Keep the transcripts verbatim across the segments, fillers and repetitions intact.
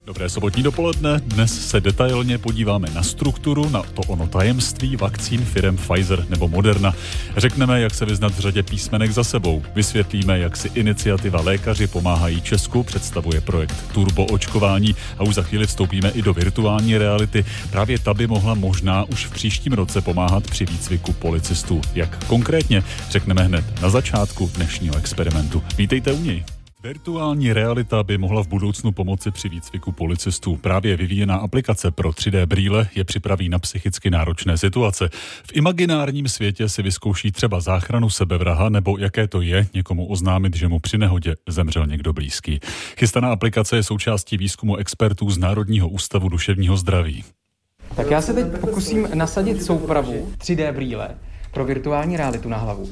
Dobré sobotní dopoledne. Dnes se detailně podíváme na strukturu, na to ono tajemství vakcín firem Pfizer nebo Moderna. Řekneme, jak se vyznat v řadě písmenek za sebou. Vysvětlíme, jak si iniciativa Lékaři pomáhají Česku představuje projekt turboočkování a už za chvíli vstoupíme i do virtuální reality. Právě ta by mohla možná už v příštím roce pomáhat při výcviku policistů. Jak konkrétně, řekneme hned na začátku dnešního experimentu. Vítejte u něj. Virtuální realita by mohla v budoucnu pomoci při výcviku policistů. Právě vyvíjená aplikace pro tři dé brýle je připraví na psychicky náročné situace. V imaginárním světě si vyzkouší třeba záchranu sebevraha nebo jaké to je někomu oznámit, že mu při nehodě zemřel někdo blízký. Chystaná aplikace je součástí výzkumu expertů z Národního ústavu duševního zdraví. Tak já se teď pokusím nasadit soupravu tři dé brýle pro virtuální realitu na hlavu.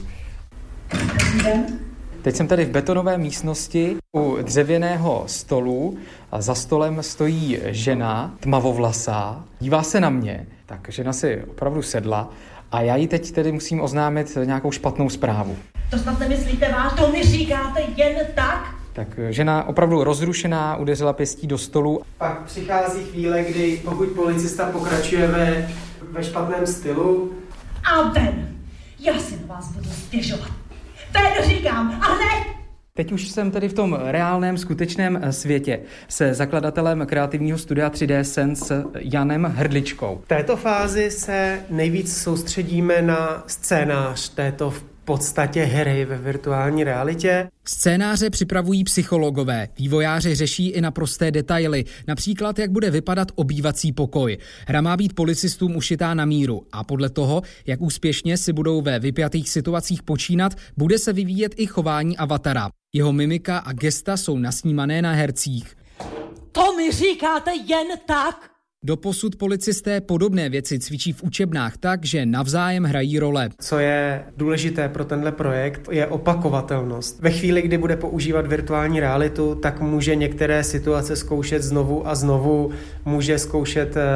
Teď jsem tady v betonové místnosti u dřevěného stolu a za stolem stojí žena, tmavovlasá, dívá se na mě, tak žena si opravdu sedla a já jí teď tedy musím oznámit nějakou špatnou zprávu. To snad nemyslíte vážně, to mi říkáte jen tak? Tak žena opravdu rozrušená udeřila pěstí do stolu. Pak přichází chvíle, kdy pokud policista pokračuje ve, ve špatném stylu. A ven, já si na vás budu stěžovat. Ven říkám, a hned! Teď už jsem tedy v tom reálném, skutečném světě se zakladatelem kreativního studia tři dé Sense Janem Hrdličkou. V této fázi se nejvíc soustředíme na scénář této v podstatě hry ve virtuální realitě. Scénáře připravují psychologové, vývojáři řeší i naprosté detaily, například jak bude vypadat obývací pokoj. Hra má být policistům ušitá na míru a podle toho, jak úspěšně si budou ve vypjatých situacích počínat, bude se vyvíjet i chování avatara. Jeho mimika a gesta jsou nasnímané na hercích. To mi říkáte jen tak? Doposud policisté podobné věci cvičí v učebnách tak, že navzájem hrají role. Co je důležité pro tenhle projekt, je opakovatelnost. Ve chvíli, kdy bude používat virtuální realitu, tak může některé situace zkoušet znovu a znovu, může zkoušet eh,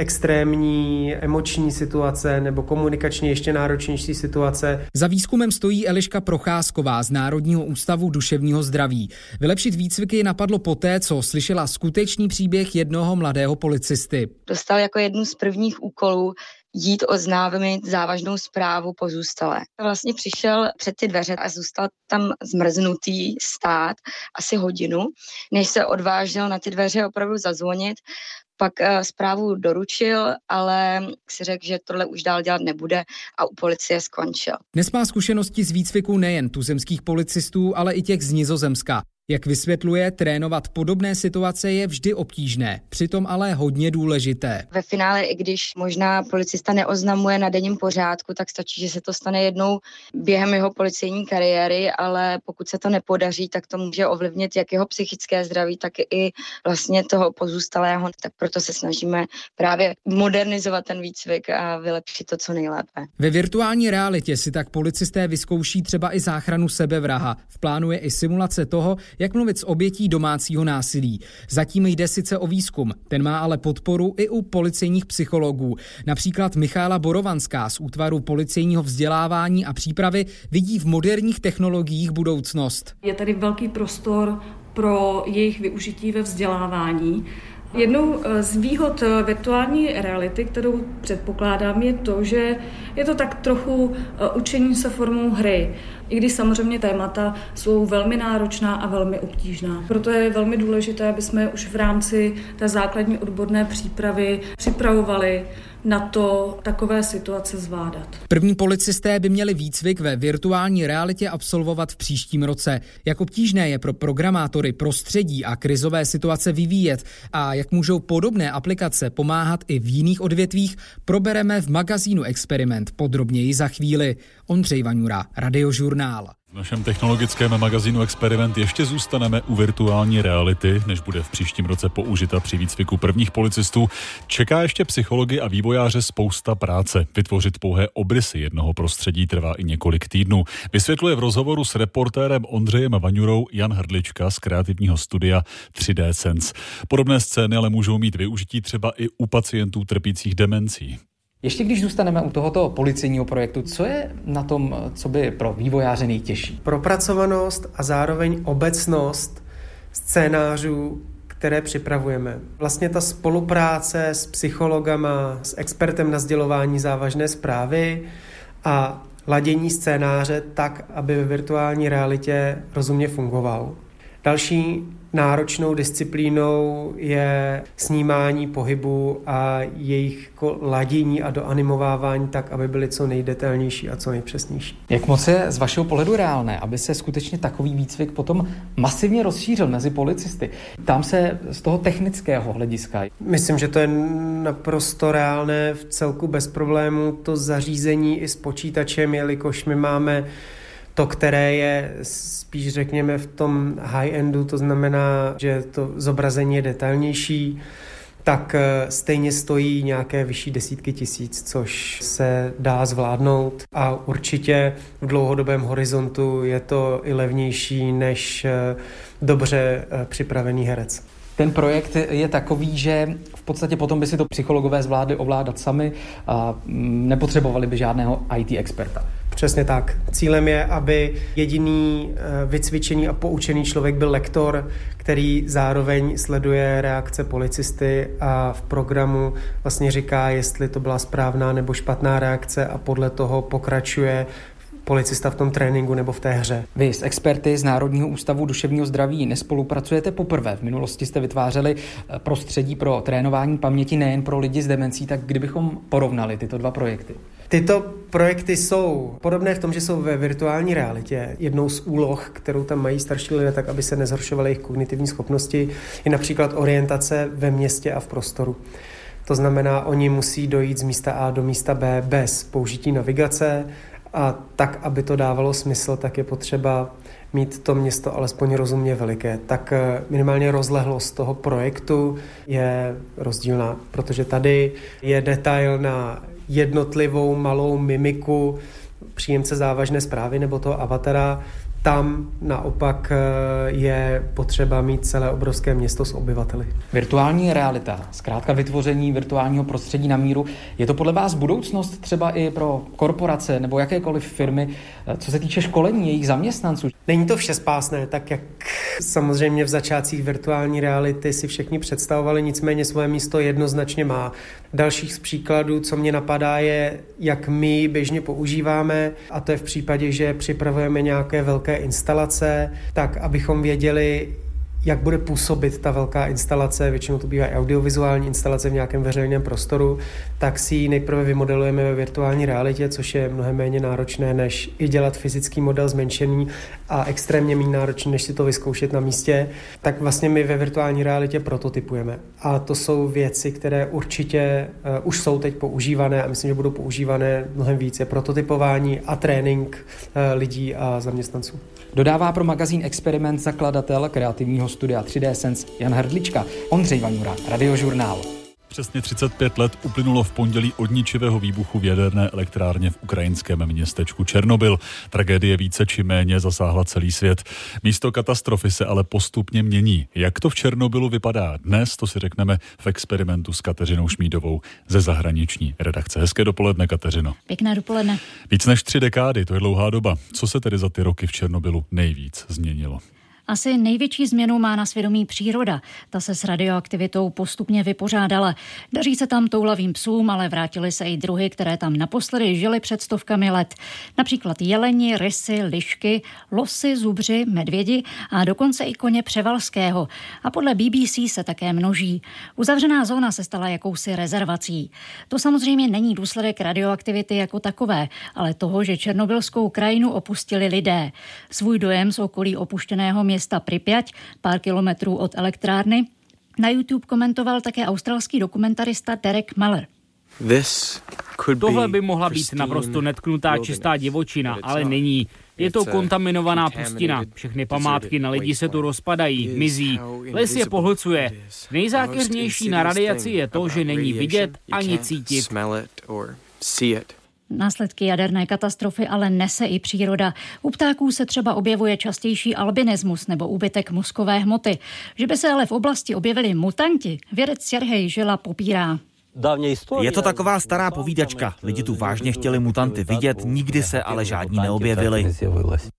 extrémní emoční situace nebo komunikačně ještě náročnější situace. Za výzkumem stojí Eliška Procházková z Národního ústavu duševního zdraví. Vylepšit výcviky napadlo poté, co slyšela skutečný příběh jednoho mladého policisty. Dostal jako jednu z prvních úkolů jít oznámit závažnou zprávu pozůstalé. Vlastně přišel před ty dveře a zůstal tam zmrznutý stát asi hodinu, než se odvážil na ty dveře opravdu zazvonit. Pak uh, zprávu doručil, ale si řekl, že tohle už dál dělat nebude a u policie skončil. Dnes má zkušenosti z výcviku nejen tuzemských policistů, ale i těch z Nizozemska. Jak vysvětluje, trénovat podobné situace je vždy obtížné, přitom ale hodně důležité. Ve finále, i když možná policista neoznamuje na denním pořádku, tak stačí, že se to stane jednou během jeho policejní kariéry, ale pokud se to nepodaří, tak to může ovlivnit jak jeho psychické zdraví, tak i vlastně toho pozůstalého. Tak proto se snažíme právě modernizovat ten výcvik a vylepšit to co nejlépe. Ve virtuální realitě si tak policisté vyzkouší třeba i záchranu sebevraha. V plánu je i simulace toho, jak mluvit s obětí domácího násilí. Zatím jde sice o výzkum, ten má ale podporu i u policejních psychologů. Například Michála Borovanská z útvaru policejního vzdělávání a přípravy vidí v moderních technologiích budoucnost. Je tady velký prostor pro jejich využití ve vzdělávání. Jednou z výhod virtuální reality, kterou předpokládám, je to, že je to tak trochu učení se formou hry, i když samozřejmě témata jsou velmi náročná a velmi obtížná. Proto je velmi důležité, aby jsme už v rámci té základní odborné přípravy připravovali na to takové situace zvládat. První policisté by měli výcvik ve virtuální realitě absolvovat v příštím roce. Jak obtížné je pro programátory prostředí a krizové situace vyvíjet a jak můžou podobné aplikace pomáhat i v jiných odvětvích, probereme v magazínu Experiment podrobněji za chvíli. Ondřej Vaňura, Radiožurnál. V našem technologickém magazínu Experiment ještě zůstaneme u virtuální reality, než bude v příštím roce použita při výcviku prvních policistů. Čeká ještě psychology a vývojáře spousta práce. Vytvořit pouhé obrysy jednoho prostředí trvá i několik týdnů. Vysvětluje v rozhovoru s reportérem Ondřejem Vaňurou Jan Hrdlička z kreativního studia tři dé Sense. Podobné scény ale můžou mít využití třeba i u pacientů trpících demencí. Ještě když zůstaneme u tohoto policejního projektu, co je na tom, co by pro vývojáře nejtěžší? Propracovanost a zároveň obecnost scénářů, které připravujeme. Vlastně ta spolupráce s psychologama, s expertem na sdělování závažné zprávy a ladění scénáře tak, aby ve virtuální realitě rozumně fungoval. Další náročnou disciplínou je snímání pohybu a jejich ladění a doanimovávání tak, aby byly co nejdetailnější a co nejpřesnější. Jak moc je z vašeho pohledu reálné, aby se skutečně takový výcvik potom masivně rozšířil mezi policisty? Tam se z toho technického hlediska. Myslím, že to je naprosto reálné, v celku bez problémů to zařízení i s počítačem, jelikož my máme to, které je spíš řekněme v tom high-endu, to znamená, že to zobrazení je detailnější, tak stejně stojí nějaké vyšší desítky tisíc, což se dá zvládnout a určitě v dlouhodobém horizontu je to i levnější než dobře připravený herec. Ten projekt je takový, že v podstatě potom by si to psychologové zvládli ovládat sami a nepotřebovali by žádného í té experta. Přesně tak. Cílem je, aby jediný vycvičený a poučený člověk byl lektor, který zároveň sleduje reakce policisty a v programu vlastně říká, jestli to byla správná nebo špatná reakce a podle toho pokračuje policista v tom tréninku nebo v té hře. Vy s experty z Národního ústavu duševního zdraví nespolupracujete poprvé. V minulosti jste vytvářeli prostředí pro trénování paměti nejen pro lidi s demencí, tak kdybychom porovnali tyto dva projekty? Tyto projekty jsou podobné v tom, že jsou ve virtuální realitě. Jednou z úloh, kterou tam mají starší lidé, tak aby se nezhoršovaly jejich kognitivní schopnosti, je například orientace ve městě a v prostoru. To znamená, oni musí dojít z místa A do místa B bez použití navigace a tak, aby to dávalo smysl, tak je potřeba mít to město alespoň rozumně veliké. Tak minimálně rozlehlost toho projektu je rozdílná, protože tady je detail na jednotlivou malou mimiku příjemce závažné zprávy nebo toho avatara. Tam naopak je potřeba mít celé obrovské město s obyvateli. Virtuální realita, zkrátka vytvoření virtuálního prostředí na míru, je to podle vás budoucnost třeba i pro korporace nebo jakékoliv firmy, co se týče školení jejich zaměstnanců? Není to všespásné, tak jak samozřejmě v začátcích virtuální reality si všichni představovali, nicméně svoje místo jednoznačně má. Dalších z příkladů, co mě napadá, je, jak my běžně používáme, a to je v případě, že připravujeme nějaké velké instalace, tak abychom věděli, jak bude působit ta velká instalace, většinou to bývá audiovizuální instalace v nějakém veřejném prostoru, tak si ji nejprve vymodelujeme ve virtuální realitě, což je mnohem méně náročné, než i dělat fyzický model zmenšený a extrémně méně náročné, než si to vyzkoušet na místě. Tak vlastně my ve virtuální realitě prototypujeme. A to jsou věci, které určitě uh, už jsou teď používané a myslím, že budou používané mnohem více. Prototypování a trénink uh, lidí a zaměstnanců. Dodává pro magazín Experiment zakladatel kreativního studia tři dé Sense Jan Hrdlička. Ondřej Vaňura, Radiožurnál. Přesně třicet pět let uplynulo v pondělí od ničivého výbuchu v jaderné elektrárně v ukrajinském městečku Černobyl. Tragédie více či méně zasáhla celý svět. Místo katastrofy se ale postupně mění. Jak to v Černobylu vypadá dnes, to si řekneme v Experimentu s Kateřinou Šmídovou ze zahraniční redakce. Hezké dopoledne, Kateřino. Pěkné dopoledne. Víc než tři dekády, to je dlouhá doba. Co se tedy za ty roky v Černobylu nejvíc změnilo? Asi největší změnu má na svědomí příroda. Ta se s radioaktivitou postupně vypořádala. Daří se tam toulavým psům, ale vrátily se i druhy, které tam naposledy žily před stovkami let. Například jeleni, rysy, lišky, losy, zubři, medvědi a dokonce i koně převalského. A podle bé bé cé se také množí. Uzavřená zóna se stala jakousi rezervací. To samozřejmě není důsledek radioaktivity jako takové, ale toho, že černobylskou krajinu opustili lidé. Svůj dojem z okolí opuštěného města města Pripyat, pár kilometrů od elektrárny, na YouTube komentoval také australský dokumentarista Derek Muller. Tohle by mohla být naprosto netknutá čistá divočina, ale není. Je to kontaminovaná pustina. Všechny památky na lidi se tu rozpadají, mizí. Les je pohlcuje. Nejzákeřnější na radiaci je to, že není vidět ani cítit. Následky jaderné katastrofy ale nese i příroda. U ptáků se třeba objevuje častější albinismus nebo úbytek mozkové hmoty. Že by se ale v oblasti objevili mutanti, vědec Serhej Žila popírá. Je to taková stará povídačka. Lidi tu vážně chtěli mutanty vidět, nikdy se ale žádní neobjevili.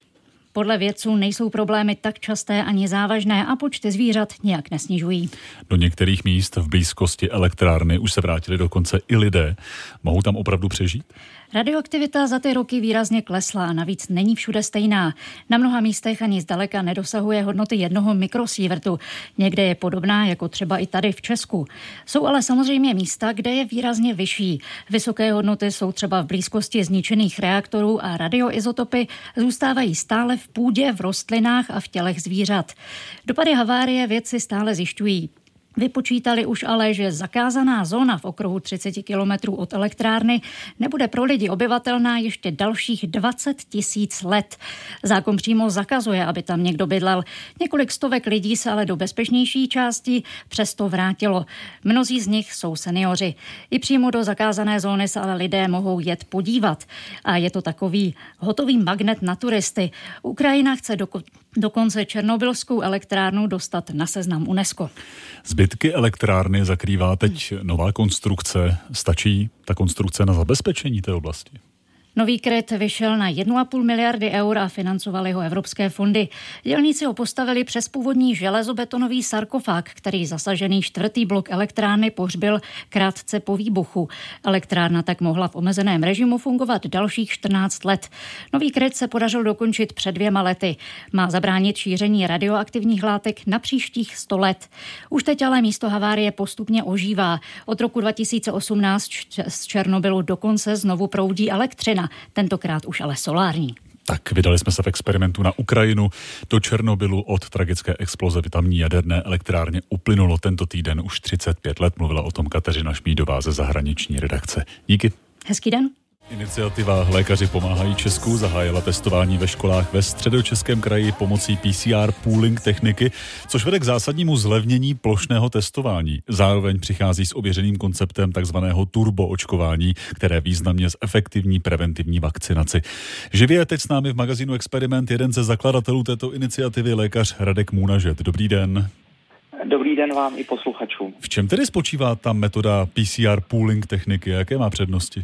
Podle vědců nejsou problémy tak časté ani závažné a počty zvířat nijak nesnižují. Do některých míst v blízkosti elektrárny už se vrátili dokonce i lidé. Mohou tam opravdu přežít? Radioaktivita za ty roky výrazně klesla a navíc není všude stejná. Na mnoha místech ani zdaleka nedosahuje hodnoty jednoho mikrosievertu. Někde je podobná, jako třeba i tady v Česku. Jsou ale samozřejmě místa, kde je výrazně vyšší. Vysoké hodnoty jsou třeba v blízkosti zničených reaktorů a radioizotopy zůstávají stále v půdě, v rostlinách a v tělech zvířat. Dopady havárie vědci stále zjišťují. Vypočítali už ale, že zakázaná zóna v okruhu třicet kilometrů od elektrárny nebude pro lidi obyvatelná ještě dalších dvacet tisíc let. Zákon přímo zakazuje, aby tam někdo bydlel. Několik stovek lidí se ale do bezpečnější části přesto vrátilo. Mnozí z nich jsou seniori. I přímo do zakázané zóny se ale lidé mohou jet podívat. A je to takový hotový magnet na turisty. Ukrajina chce doko- dokonce černobylskou elektrárnu dostat na seznam UNESCO. Zbytky elektrárny zakrývá teď nová konstrukce. Stačí ta konstrukce na zabezpečení té oblasti? Nový kryt vyšel na jedna celá pět miliardy eur a financovali ho evropské fondy. Dělníci ho postavili přes původní železobetonový sarkofág, který zasažený čtvrtý blok elektrárny pohřbil krátce po výbuchu. Elektrárna tak mohla v omezeném režimu fungovat dalších čtrnáct let. Nový kryt se podařilo dokončit před dvěma lety. Má zabránit šíření radioaktivních látek na příštích sto let. Už teď ale místo havárie postupně ožívá. Od roku dva tisíce osmnáct z Černobylu dokonce znovu proudí elektřina. Tentokrát už ale solární. Tak vydali jsme se v experimentu na Ukrajinu. Do Černobylu od tragické exploze v tamní jaderné elektrárně uplynulo tento týden už třicet pět let. Mluvila o tom Kateřina Šmídová ze zahraniční redakce. Díky. Hezký den. Iniciativa Lékaři pomáhají Česku zahájila testování ve školách ve Středočeském kraji pomocí P C R pooling techniky, což vede k zásadnímu zlevnění plošného testování. Zároveň přichází s ověřeným konceptem takzvaného turboočkování, které významně zefektivní preventivní vakcinaci. Živě je teď s námi v magazínu Experiment jeden ze zakladatelů této iniciativy, lékař Radek Můnažet. Dobrý den. Dobrý den vám i posluchačům. V čem tedy spočívá ta metoda P C R pooling techniky? Jaké má přednosti?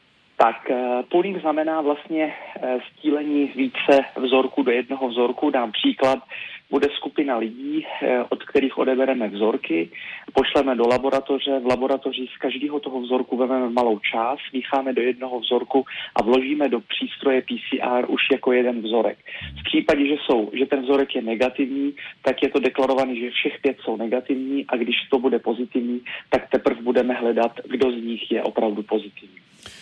Tak pooling znamená vlastně sdílení více vzorků do jednoho vzorku. Dám příklad, bude skupina lidí, od kterých odebereme vzorky, pošleme do laboratoře, v laboratoři z každého toho vzorku vezmeme malou část, mícháme do jednoho vzorku a vložíme do přístroje P C R už jako jeden vzorek. V případě, že, jsou, že ten vzorek je negativní, tak je to deklarované, že všech pět jsou negativní a když to bude pozitivní, tak teprve budeme hledat, kdo z nich je opravdu pozitivní.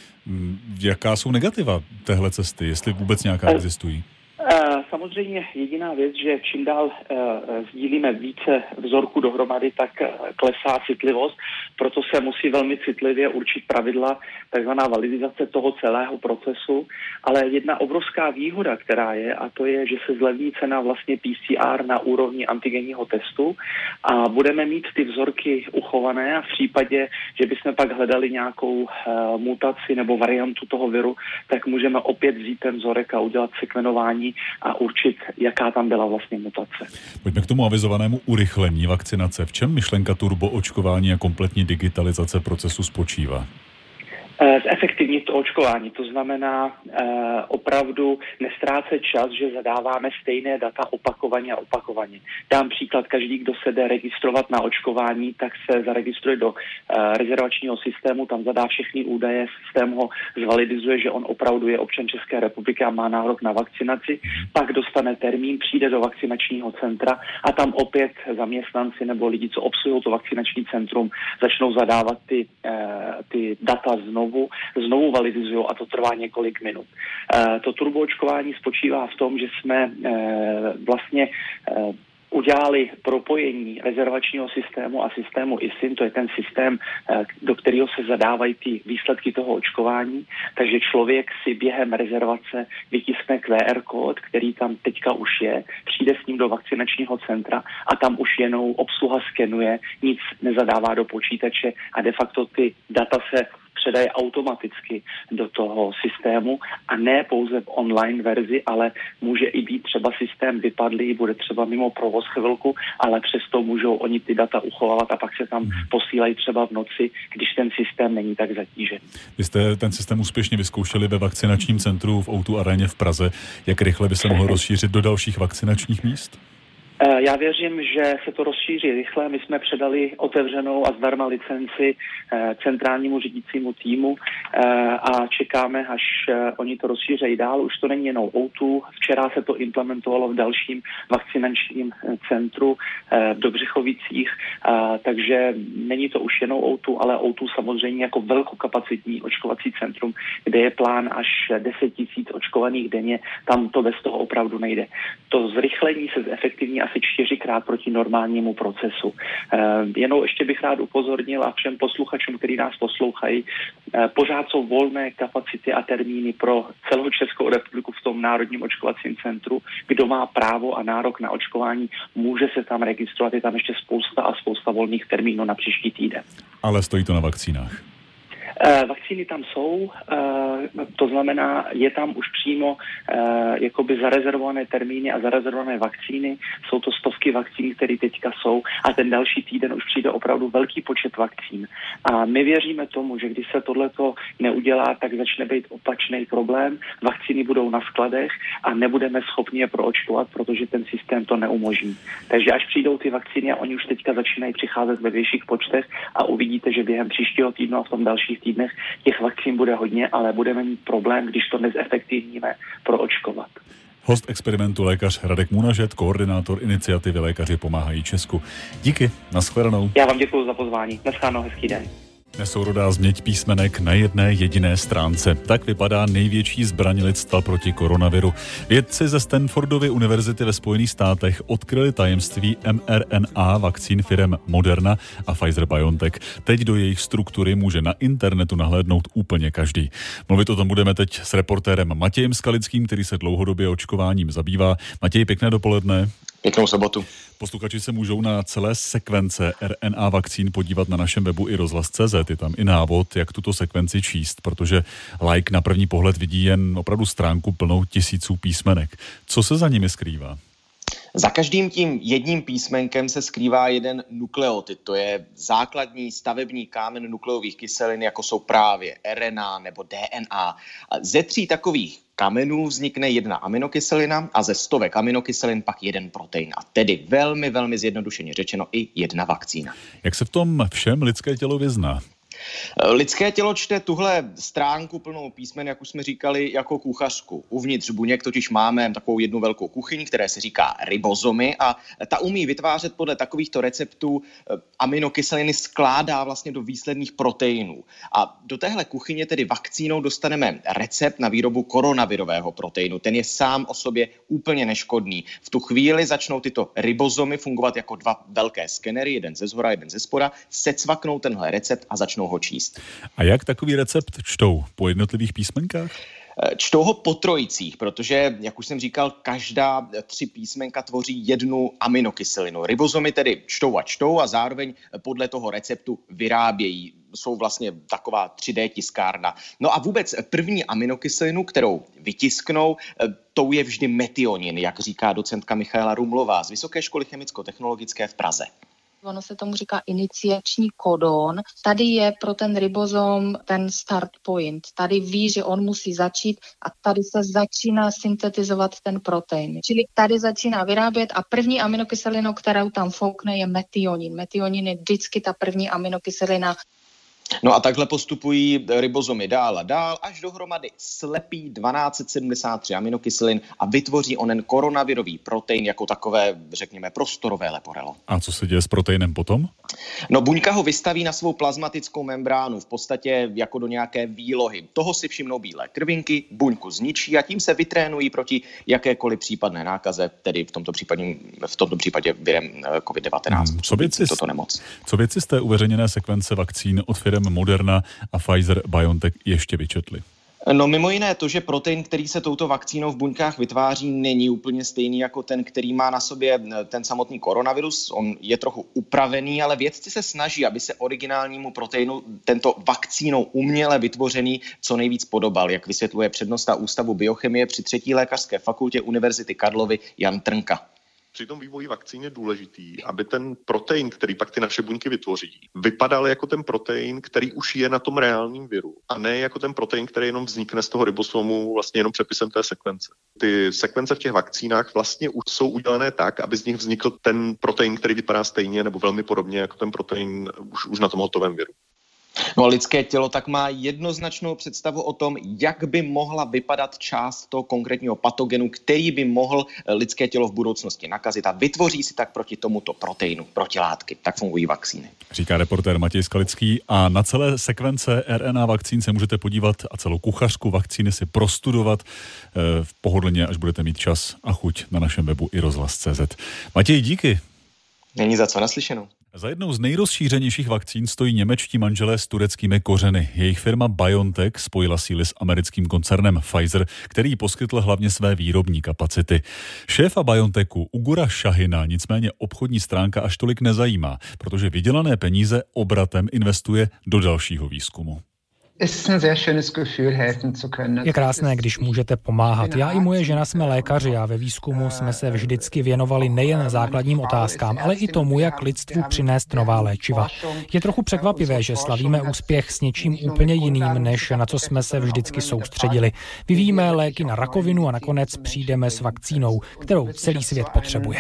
Jaká jsou negativa téhle cesty, jestli vůbec nějaká existují? Samozřejmě jediná věc, že čím dál uh, sdílíme více vzorků dohromady, tak uh, klesá citlivost, proto se musí velmi citlivě určit pravidla, takzvaná validizace toho celého procesu, ale jedna obrovská výhoda, která je, a to je, že se zlevní cena vlastně P C R na úrovni antigenního testu a budeme mít ty vzorky uchované a v případě, že bychom pak hledali nějakou uh, mutaci nebo variantu toho viru, tak můžeme opět vzít ten vzorek a udělat sekvenování a určit, jaká tam byla vlastně mutace. Pojďme k tomu avizovanému urychlení vakcinace. V čem myšlenka turboočkování a kompletní digitalizace procesu spočívá? Zefektivnit to očkování, to znamená eh, opravdu nestrácet čas, že zadáváme stejné data opakovaně a opakovaně. Dám příklad, každý, kdo se jde registrovat na očkování, tak se zaregistruje do eh, rezervačního systému, tam zadá všechny údaje, systém ho zvalidizuje, že on opravdu je občan České republiky a má nárok na vakcinaci, pak dostane termín, přijde do vakcinačního centra a tam opět zaměstnanci nebo lidi, co obsluhují to vakcinační centrum, začnou zadávat ty, eh, ty data znovu Znovu, znovu validizují a to trvá několik minut. E, to turboočkování spočívá v tom, že jsme e, vlastně e, udělali propojení rezervačního systému a systému I S I N, to je ten systém, do kterého se zadávají ty výsledky toho očkování, takže člověk si během rezervace vytiskne Q R kód, který tam teďka už je, přijde s ním do vakcinačního centra a tam už jenom obsluha skenuje, nic nezadává do počítače a de facto ty data se předaje automaticky do toho systému a ne pouze v online verzi, ale může i být třeba systém vypadlý, bude třeba mimo provoz chvilku, ale přesto můžou oni ty data uchovávat a pak se tam posílají třeba v noci, když ten systém není tak zatížený. Vy jste ten systém úspěšně vyzkoušeli ve vakcinačním centru v ó dvě aréně v Praze. Jak rychle by se mohl rozšířit do dalších vakcinačních míst? Já věřím, že se to rozšíří rychle. My jsme předali otevřenou a zdarma licenci centrálnímu řídícímu týmu a čekáme, až oni to rozšířejí dál. Už to není jenom ó dvě. Včera se to implementovalo v dalším vakcinačním centru v Dobřichovicích, takže není to už jenom ó dvě, ale ó dvě samozřejmě jako velkokapacitní očkovací centrum, kde je plán až deset tisíc očkovaných denně. Tam to bez toho opravdu nejde. To zrychlení se zefektivní asi čtyřikrát proti normálnímu procesu. E, jenom ještě bych rád upozornil a všem posluchačům, kteří nás poslouchají, e, pořád jsou volné kapacity a termíny pro celou Českou republiku v tom Národním očkovacím centru. Kdo má právo a nárok na očkování, může se tam registrovat. Je tam ještě spousta a spousta volných termínů na příští týden. Ale stojí to na vakcínách. Uh, vakcíny tam jsou, uh, to znamená, je tam už přímo uh, jakoby zarezervované termíny a zarezervované vakcíny. Jsou to stovky vakcín, které teďka jsou a ten další týden už přijde opravdu velký počet vakcín. A my věříme tomu, že když se tohleto neudělá, tak začne být opačný problém. Vakcíny budou na skladech a nebudeme schopni je proočkovat, protože ten systém to neumožní. Takže až přijdou ty vakcíny a oni už teďka začínají přicházet ve větších počtech a uvidíte, že během příštího týdnu a v tom dalších týdnech těch vakcín bude hodně, ale budeme mít problém, když to nezefektivníme proočkovat. Host experimentu lékař Radek Munažet, koordinátor iniciativy Lékaři pomáhají Česku. Díky, nashledanou. Já vám děkuji za pozvání. Naschledanou, hezký den. Nesourodá změť písmenek na jedné jediné stránce. Tak vypadá největší zbraň lidstva proti koronaviru. Vědci ze Stanfordovy univerzity ve Spojených státech odkryli tajemství em er en á vakcín firem Moderna a Pfizer-BioNTech. Teď do jejich struktury může na internetu nahlédnout úplně každý. Mluvit o tom budeme teď s reportérem Matějem Skalickým, který se dlouhodobě očkováním zabývá. Matěj, pěkné dopoledne. Pěknou sobotu. Posluchači se můžou na celé sekvence er en á vakcín podívat na našem webu i rozhlas tečka cé zet. Je tam i návod, jak tuto sekvenci číst, protože laik na první pohled vidí jen opravdu stránku plnou tisíců písmenek. Co se za nimi skrývá? Za každým tím jedním písmenkem se skrývá jeden nukleotid. To je základní stavební kámen nukleových kyselin, jako jsou právě er en á nebo dé en á. Ze tří takových kamenů vznikne jedna aminokyselina a ze stovek aminokyselin pak jeden protein. A tedy velmi, velmi zjednodušeně řečeno i jedna vakcína. Jak se v tom všem lidské tělo vyzná? Lidské tělo čte tuhle stránku plnou písmen, jak už jsme říkali, jako kuchařku. Uvnitř buněk totiž máme takovou jednu velkou kuchyň, které se říká ribozomy a ta umí vytvářet podle takovýchto receptů aminokyseliny, skládá vlastně do výsledných proteinů. A do téhle kuchyně tedy vakcínou dostaneme recept na výrobu koronavirového proteinu. Ten je sám o sobě úplně neškodný. V tu chvíli začnou tyto ribozomy fungovat jako dva velké skenery, jeden ze zhora, jeden ze spoda, secvaknou tenhle recept a začnou ho číst. A jak takový recept čtou? Po jednotlivých písmenkách? Čtou ho po trojicích, protože, jak už jsem říkal, každá tři písmenka tvoří jednu aminokyselinu. Ribozomy tedy čtou a čtou a zároveň podle toho receptu vyrábějí. Jsou vlastně taková tři dé tiskárna. No a vůbec první aminokyselinu, kterou vytisknou, tou je vždy metionin, jak říká docentka Michaela Rumlová z Vysoké školy chemicko-technologické v Praze. Ono se tomu říká iniciační kodon. Tady je pro ten ribozom ten start point. Tady ví, že on musí začít a tady se začíná syntetizovat ten protein. Čili tady začíná vyrábět a první aminokyselinou, kterou tam foukne, je metionin. Metionin je vždycky ta první aminokyselina. No a takhle postupují ribozomy dál a dál, až dohromady slepí dvanáct set sedmdesát tři aminokyselin a vytvoří onen koronavirový protein jako takové, řekněme, prostorové leporelo. A co se děje s proteinem potom? No buňka ho vystaví na svou plazmatickou membránu, v podstatě jako do nějaké výlohy. Toho si všimnou bílé krvinky, buňku zničí a tím se vytrénují proti jakékoliv případné nákaze, tedy v tomto případě, v tomto případě virem covid devatenáct. Hmm, co věci, toto nemoc. Co věci z té uveřejněné sekvence vakcín od firem Moderna a Pfizer-BioNTech ještě vyčetli? No mimo jiné to, že protein, který se touto vakcínou v buňkách vytváří, není úplně stejný jako ten, který má na sobě ten samotný koronavirus. On je trochu upravený, ale vědci se snaží, aby se originálnímu proteinu tento vakcínou uměle vytvořený co nejvíc podobal, jak vysvětluje přednosta Ústavu biochemie při třetí lékařské fakultě Univerzity Karlovy Jan Trnka. Při tom vývoji vakcín je důležitý, aby ten protein, který pak ty naše buňky vytvoří, vypadal jako ten protein, který už je na tom reálném viru, a ne jako ten protein, který jenom vznikne z toho ribosomu vlastně jenom přepisem té sekvence. Ty sekvence v těch vakcínách vlastně už jsou udělané tak, aby z nich vznikl ten protein, který vypadá stejně nebo velmi podobně jako ten protein už, už na tom hotovém viru. No a lidské tělo tak má jednoznačnou představu o tom, jak by mohla vypadat část toho konkrétního patogenu, který by mohl lidské tělo v budoucnosti nakazit, a vytvoří si tak proti tomuto proteinu protilátky. Tak fungují vakcíny. Říká reportér Matěj Skalický, a na celé sekvence R N A vakcín se můžete podívat a celou kuchařku vakcíny si prostudovat v pohodlně, až budete mít čas a chuť, na našem webu i rozhlas tečka cé zet. Matěj, díky. Není za co, naslyšenou. Za jednou z nejrozšířenějších vakcín stojí němečtí manželé s tureckými kořeny. Jejich firma BioNTech spojila síly s americkým koncernem Pfizer, který poskytl hlavně své výrobní kapacity. Šéfa BioNTechu Ugura Shahina nicméně obchodní stránka až tolik nezajímá, protože vydělané peníze obratem investuje do dalšího výzkumu. Je krásné, když můžete pomáhat. Já i moje žena jsme lékaři a ve výzkumu jsme se vždycky věnovali nejen základním otázkám, ale i tomu, jak lidstvu přinést nová léčiva. Je trochu překvapivé, že slavíme úspěch s něčím úplně jiným, než na co jsme se vždycky soustředili. Vyvíjíme léky na rakovinu a nakonec přijdeme s vakcínou, kterou celý svět potřebuje.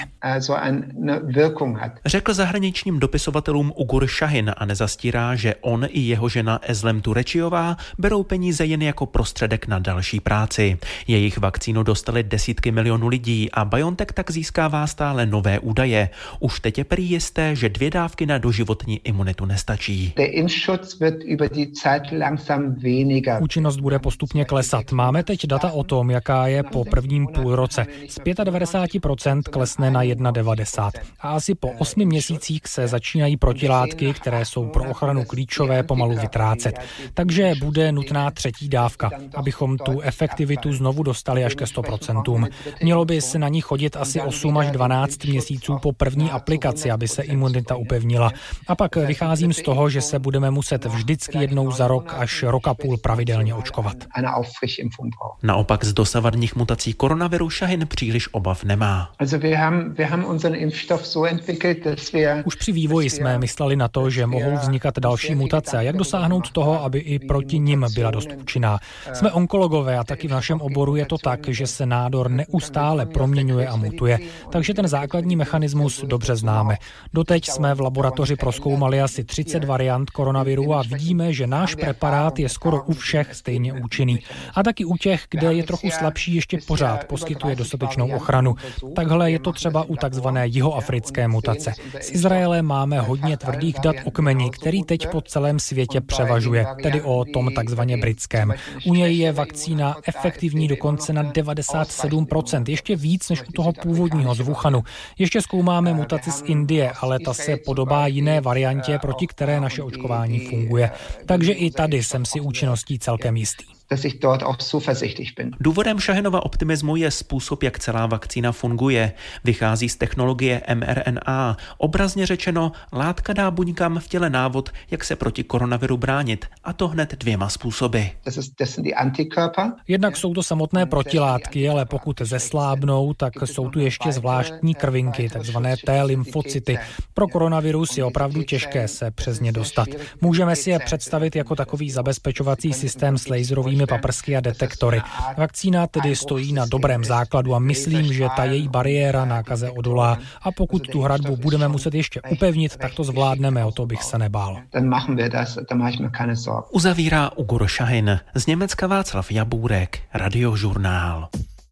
Řekl zahraničním dopisovatelům Ugur Shahin a nezastírá, že on i jeho žena Özlem Turečiová berou peníze jen jako prostředek na další práci. Jejich vakcínu dostali desítky milionů lidí a BioNTech tak získává stále nové údaje. Už teď je prý jisté, že dvě dávky na doživotní imunitu nestačí. Účinnost bude postupně klesat. Máme teď data o tom, jaká je po prvním půlroce. Z devadesát pět procent klesne na devadesát jedna procent. A asi po osmi měsících se začínají protilátky, které jsou pro ochranu klíčové, pomalu vytrácet. Takže bude nutná třetí dávka, abychom tu efektivitu znovu dostali až ke sto procent. Mělo by se na ní chodit asi osm až dvanáct měsíců po první aplikaci, aby se imunita upevnila. A pak vycházím z toho, že se budeme muset vždycky jednou za rok až rok a půl pravidelně očkovat. Naopak z dosavadních mutací koronaviru Shahin příliš obav nemá. Už při vývoji jsme mysleli na to, že mohou vznikat další mutace a jak dosáhnout toho, aby i proti nim byla dost účinná. Jsme onkologové a taky v našem oboru je to tak, že se nádor neustále proměňuje a mutuje, takže ten základní mechanismus dobře známe. Doteď jsme v laboratoři prozkoumali asi třicet variant koronaviru a vidíme, že náš preparát je skoro u všech stejně účinný. A taky u těch, kde je trochu slabší, ještě pořád poskytuje dostatečnou ochranu. Takhle je to třeba u takzvané jihoafrické mutace. Z Izraele máme hodně tvrdých dat o kmeni, který teď po celém světě převažuje, tedy o tom takzvaně britském. U něj je vakcína efektivní dokonce na devadesát sedm procent, ještě víc než u toho původního z Wuhanu. Ještě zkoumáme mutaci z Indie, ale ta se podobá jiné variantě, proti které naše očkování funguje. Takže i tady jsem si účinností celkem jistý. Důvodem Shahinova optimismu je způsob, jak celá vakcína funguje. Vychází z technologie em er en á. Obrazně řečeno, látka dá buňkám v těle návod, jak se proti koronaviru bránit, a to hned dvěma způsoby. Jednak jsou to samotné protilátky, ale pokud zeslábnou, tak jsou tu ještě zvláštní krvinky, takzvané T-lymfocyty. Pro koronavirus je opravdu těžké se přes ně dostat. Můžeme si je představit jako takový zabezpečovací systém s laserovými paprsky a detektory. Vakcína tedy stojí na dobrém základu a myslím, že ta její bariéra nákaze odolá. A pokud tu hradbu budeme muset ještě upevnit, tak to zvládneme, o to bych se nebál. Uzavírá Ugur Shahin. Z Německa Václav Jabůrek, Radiožurnál.